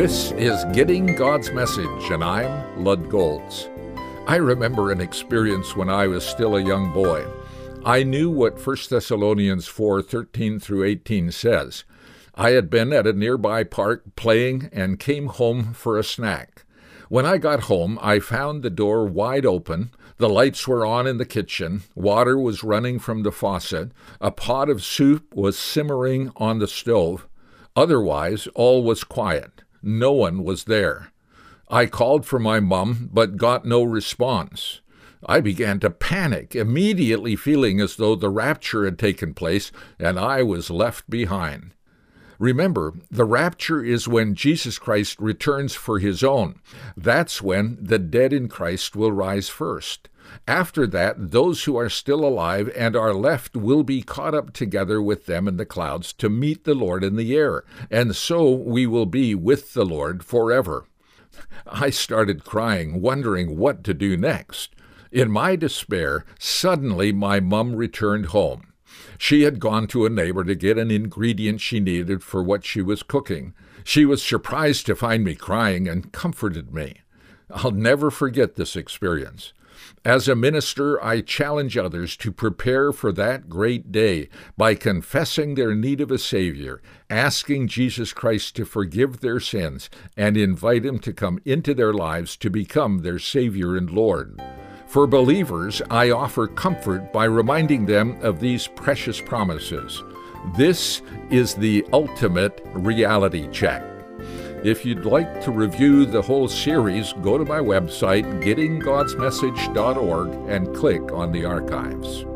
This is Getting God's Message, and I'm Lud Golds. I remember an experience when I was still a young boy. I knew what 1 Thessalonians 4:13 through 18 says. I had been at a nearby park playing and came home for a snack. When I got home, I found the door wide open, the lights were on in the kitchen, water was running from the faucet, a pot of soup was simmering on the stove. Otherwise, all was quiet. No one was there. I called for my mom, but got no response. I began to panic, immediately feeling as though the rapture had taken place and I was left behind. Remember, the rapture is when Jesus Christ returns for his own. That's when the dead in Christ will rise first. After that, those who are still alive and are left will be caught up together with them in the clouds to meet the Lord in the air, and so we will be with the Lord forever. I started crying, wondering what to do next. In my despair, suddenly my mom returned home. She had gone to a neighbor to get an ingredient she needed for what she was cooking. She was surprised to find me crying and comforted me. I'll never forget this experience. As a minister, I challenge others to prepare for that great day by confessing their need of a Savior, asking Jesus Christ to forgive their sins, and invite him to come into their lives to become their Savior and Lord. For believers, I offer comfort by reminding them of these precious promises. This is the ultimate reality check. If you'd like to review the whole series, go to my website, gettinggodsmessage.org, and click on the archives.